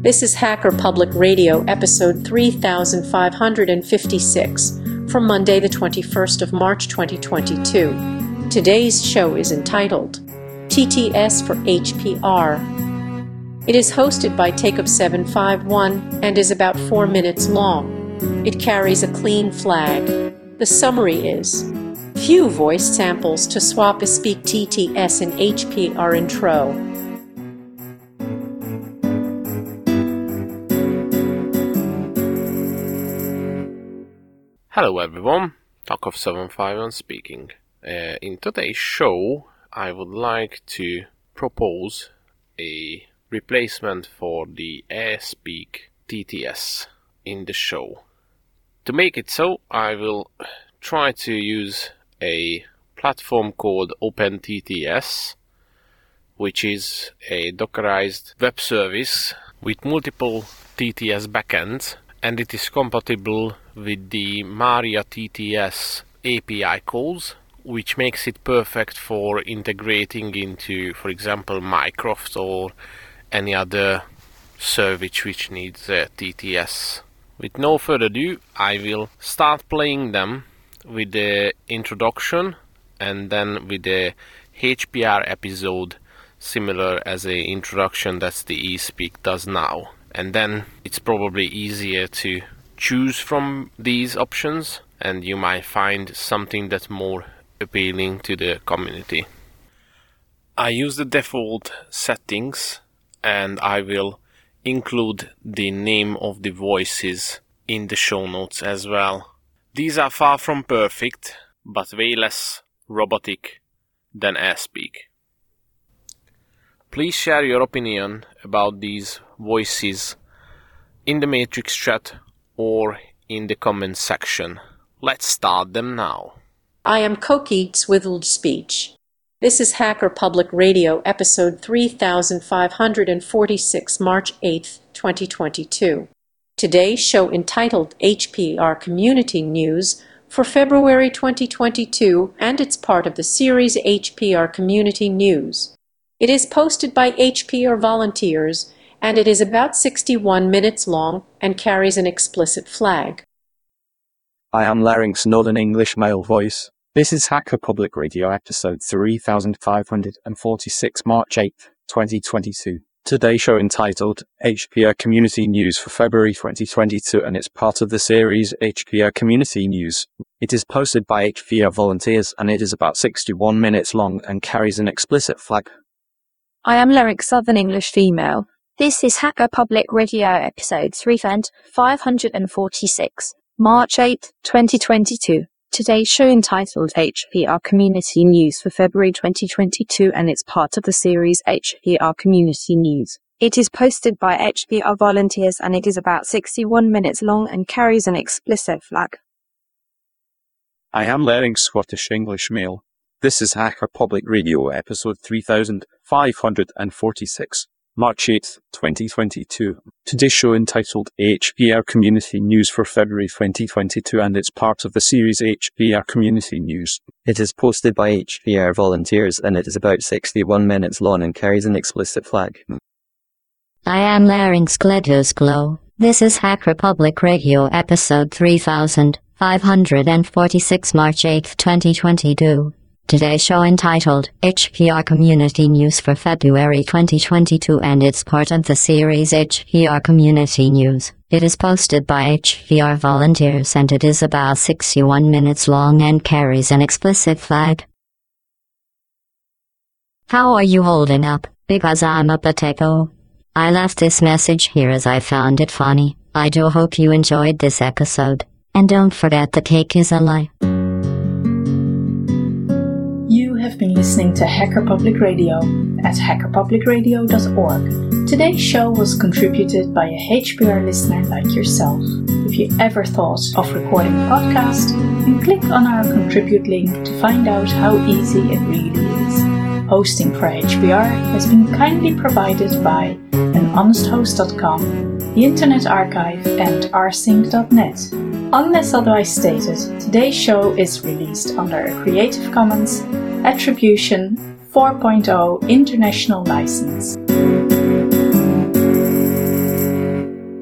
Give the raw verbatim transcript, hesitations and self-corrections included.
This is Hacker Public Radio, episode three thousand five hundred fifty-six, from Monday the twenty-first of March twenty twenty-two. Today's show is entitled T T S for H P R. It is hosted by Takeup seven five one and is about four minutes long. It carries a clean flag. The summary is: few voice samples to swap a speak T T S in H P R intro. Hello everyone, Takeup seven five one speaking. Uh, in today's show, I would like to propose a replacement for the AirSpeak T T S in the show. To make it so, I will try to use a platform called OpenTTS, which is a Dockerized web service with multiple T T S backends, and it is compatible with the Maria T T S A P I calls, which makes it perfect for integrating into, for example, Mycroft or any other service which needs a T T S. With no further ado, I will start playing them with the introduction and then with the H P R episode, similar as the introduction that the eSpeak does now. And then it's probably easier to choose from these options, and you might find something that's more appealing to the community. I use the default settings, and I will include the name of the voices in the show notes as well. These are far from perfect, but way less robotic than AirSpeak. Please share your opinion about these voices in the Matrix chat or in the comments section. Let's start them now. I am Koki Swiveled Speech. This is Hacker Public Radio, episode three thousand five hundred forty-six, March eighth, twenty twenty-two. Today's show entitled H P R Community News for February twenty twenty-two, and it's part of the series H P R Community News. It is posted by H P R volunteers, and it is about sixty-one minutes long and carries an explicit flag. I am Larynx, not an English male voice. This is Hacker Public Radio, episode three thousand five hundred forty-six, March eighth, twenty twenty-two. Today's show entitled H P R Community News for February twenty twenty-two, and it's part of the series H P R Community News. It is posted by H P R volunteers, and it is about sixty-one minutes long and carries an explicit flag. I am Larynx, Southern English female. This is Hacker Public Radio, episode three thousand five hundred forty-six, March eighth, twenty twenty-two. Today's show entitled H P R Community News for February twenty twenty-two, and it's part of the series H P R Community News. It is posted by H P R volunteers, and it is about sixty-one minutes long and carries an explicit flag. I am Larynx, Scottish English male. This is Hacker Public Radio, episode three thousand five hundred forty-six, March eighth, twenty twenty-two. Today's show entitled H P R Community News for February twenty twenty-two, and it's part of the series H P R Community News. It is posted by H P R volunteers, and it is about sixty-one minutes long and carries an explicit flag. I am Larynx Gledus Glow. This is Hacker Public Radio, episode three thousand five hundred forty-six, March eighth, twenty twenty-two. Today's show entitled H P R Community News for February twenty twenty-two, and it's part of the series H P R Community News. It is posted by H P R volunteers, and it is about sixty-one minutes long and carries an explicit flag. How are you holding up? Because I'm a potato. I left this message here as I found it funny. I do hope you enjoyed this episode. And don't forget the cake is a lie. You have been listening to Hacker Public Radio at hacker public radio dot org. Today's show was contributed by a H P R listener like yourself. If you ever thought of recording a podcast, then click on our contribute link to find out how easy it really is. Hosting for H P R has been kindly provided by an honest host dot com, the Internet Archive, and rsync dot net. Unless otherwise stated, today's show is released under a Creative Commons Attribution four point oh International License.